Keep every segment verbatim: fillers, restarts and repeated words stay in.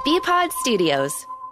B-Pod Studios.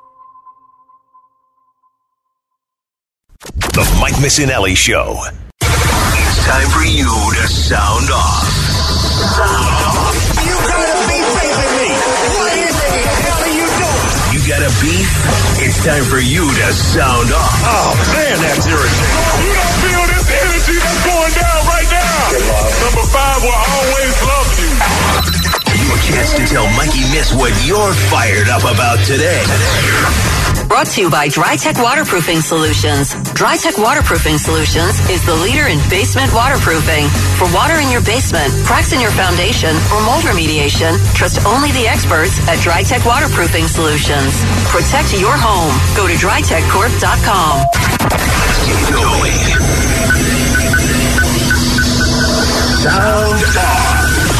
The Mike Missinelli Show. It's time for you to sound off. Sound off. You gotta be facing me. What is the hell are you doing? You got a beef? It's time for you to sound off. Oh, man, that's irritating. You don't feel this energy that's going down right now. Number five will always love you. Your chance to tell Mikey Miss what you're fired up about today. Brought to you by DryTech Waterproofing Solutions. DryTech Waterproofing Solutions is the leader in basement waterproofing. For water in your basement, cracks in your foundation, or mold remediation, trust only the experts at DryTech Waterproofing Solutions. Protect your home. Go to dry tech corp dot com. Keep going. Sound off.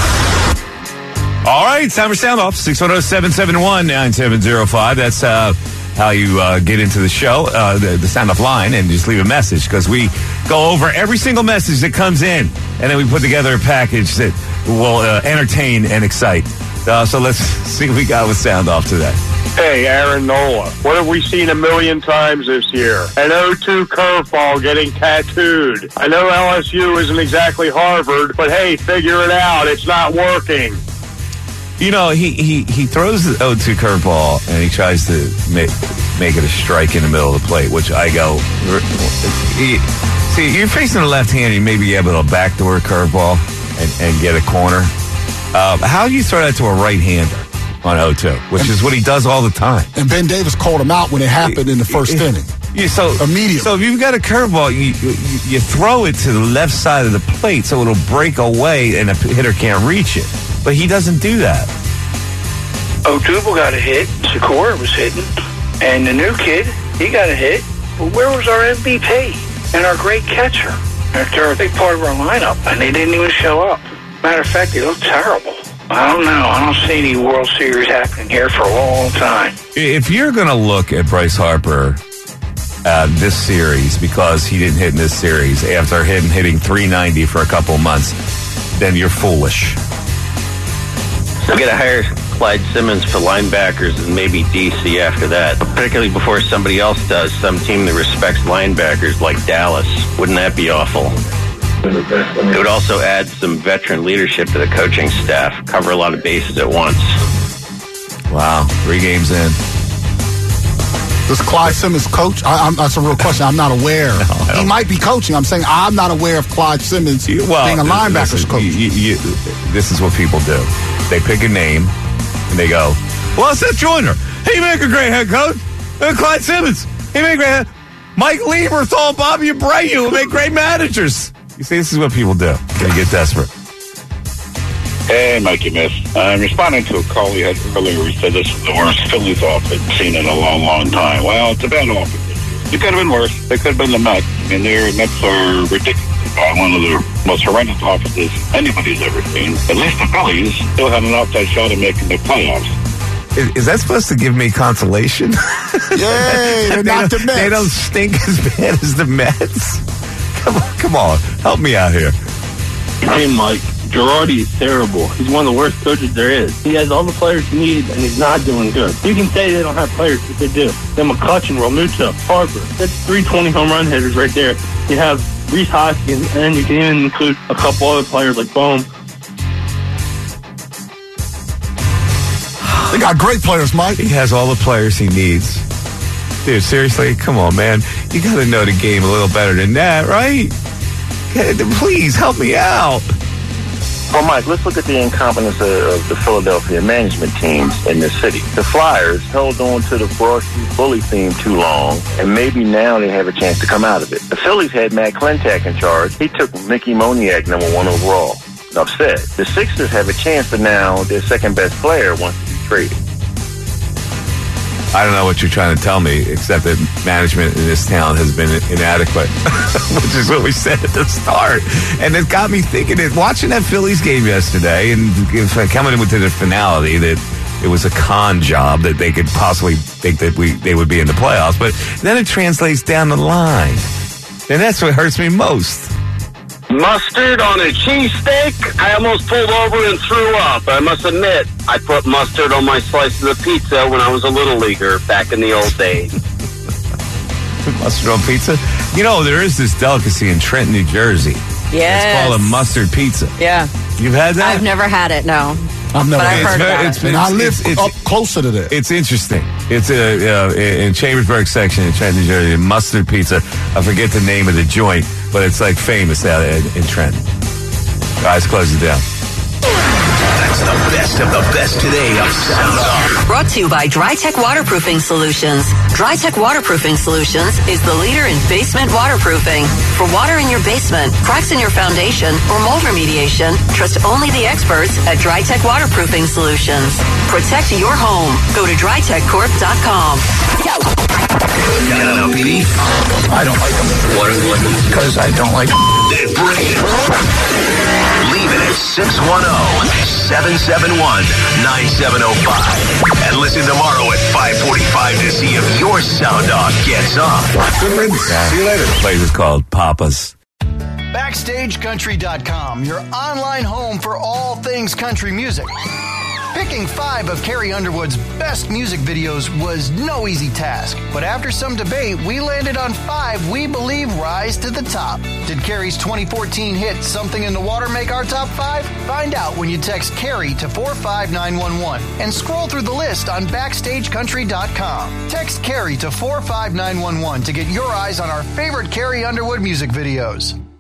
All right, time for Sound Off. six one zero, seven seven one, nine seven zero five. That's uh, how you uh, get into the show, uh, the, the Sound Off line, and just leave a message, because we go over every single message that comes in, and then we put together a package that will uh, entertain and excite. Uh, so let's see what we got with Sound Off today. Hey, Aaron Nola. What have we seen a million times this year? An oh two curveball getting tattooed. I know L S U isn't exactly Harvard, but hey, figure it out. It's not working. You know, he, he, he throws the oh two curveball, and he tries to make, make it a strike in the middle of the plate, which I go, he, see, you're facing a left-hander, you may be able to backdoor curveball and, and get a corner. Uh, how do you throw that to a right-hander on oh two, which is what he does all the time? And Ben Davis called him out when it happened in the first it, inning. Yeah, so immediately. So if you've got a curveball, you, you you throw it to the left side of the plate so it'll break away and a hitter can't reach it. But he doesn't do that. O'Tubel got a hit. Sikora was hitting. And the new kid, he got a hit. Well, where was our M V P and our great catcher? They're a big part of our lineup, and they didn't even show up. Matter of fact, they look terrible. I don't know. I don't see any World Series happening here for a long time. If you're going to look at Bryce Harper uh, this series, because he didn't hit in this series after him hitting three ninety for a couple months, then you're foolish. They'll get a higher Clyde Simmons for linebackers and maybe D C after that, particularly before somebody else does, some team that respects linebackers like Dallas. Wouldn't that be awful? It would also add some veteran leadership to the coaching staff, cover a lot of bases at once. Wow, three games in. Does Clyde Simmons coach? I, I'm, that's a real question. I'm not aware. No, he might be coaching. I'm saying I'm not aware of Clyde Simmons well, being a linebackers coach. You, you, this is what people do. They pick a name, and they go, well, Seth Joyner. He make a great head coach. And Clyde Simmons. He make a great head. Mike Lieberthal, Bobby Abreu will make great managers. You see, this is what people do. They get desperate. Hey, Mikey Miss. I'm responding to a call we had earlier. We said this was the worst Phillies offense seen in a long, long time. Well, it's a bad offense. It could have been worse. It could have been the Mets. I mean, their Mets are ridiculous. Uh, one of the most horrendous offenses anybody's ever seen. At least the Phillies still had an outside shot at making the playoffs. Is, is that supposed to give me consolation? Yay, they're not the Mets. They don't stink as bad as the Mets. Come on, come on. Help me out here. Hey, Mike. Girardi is terrible. He's one of the worst coaches there is. He has all the players he needs, and he's not doing good. You can say they don't have players, but they do. Then McCutchen, Realmuto, Harper. That's three twenty home run hitters right there. You have Reese Hoskins, and you can even include a couple other players like Bohm. They got great players, Mike. He has all the players he needs. Dude, seriously? Come on, man. You got to know the game a little better than that, right? Please, help me out. Well, Mike, let's look at the incompetence of, of the Philadelphia management teams in this city. The Flyers held on to the varsity bully theme too long, and maybe now they have a chance to come out of it. The Phillies had Matt Klentak in charge. He took Mickey Moniak number one overall. Enough said. The Sixers have a chance, but now their second-best player wants to be traded. I don't know what you're trying to tell me, except that management in this town has been inadequate, which is what we said at the start. And it got me thinking, that watching that Phillies game yesterday and coming into the finality that it was a con job, that they could possibly think that we they would be in the playoffs. But then it translates down the line. And that's what hurts me most. Mustard on a cheesesteak? I almost pulled over and threw up. I must admit, I put mustard on my slices of pizza when I was a little leaguer back in the old days. Mustard on pizza? You know, there is this delicacy in Trenton, New Jersey. Yes. It's called a mustard pizza. Yeah. You've had that? I've never had it, no. I've never but had I've it. heard about it's, it. it's, And I live it's, it's, up closer to that. It's interesting. It's a, uh, in Chambersburg section in Trenton, New Jersey, mustard pizza. I forget the name of the joint, but it's like famous out in, in Trenton. Guys, close it down. That's the best of the best today of Sound Off. Brought to you by DryTech Waterproofing Solutions. DryTech Waterproofing Solutions is the leader in basement waterproofing. For water in your basement, cracks in your foundation, or mold remediation, trust only the experts at DryTech Waterproofing Solutions. Protect your home. Go to dry tech corp dot com. Got a beef? I don't like them. What is it? Because I don't like them. Then bring it. Leave it at six one zero, seven seven one, nine seven zero five. And listen tomorrow at five forty-five to see if your sound off gets on. Good yeah. See you later. The place is called Papa's. Backstage Country dot com, your online home for all things country music. Picking five of Carrie Underwood's best music videos was no easy task, but after some debate, we landed on five we believe rise to the top. Did Carrie's twenty fourteen hit Something in the Water make our top five? Find out when you text Carrie to four five nine one one and scroll through the list on Backstage Country dot com. Text Carrie to four five nine one one to get your eyes on our favorite Carrie Underwood music videos.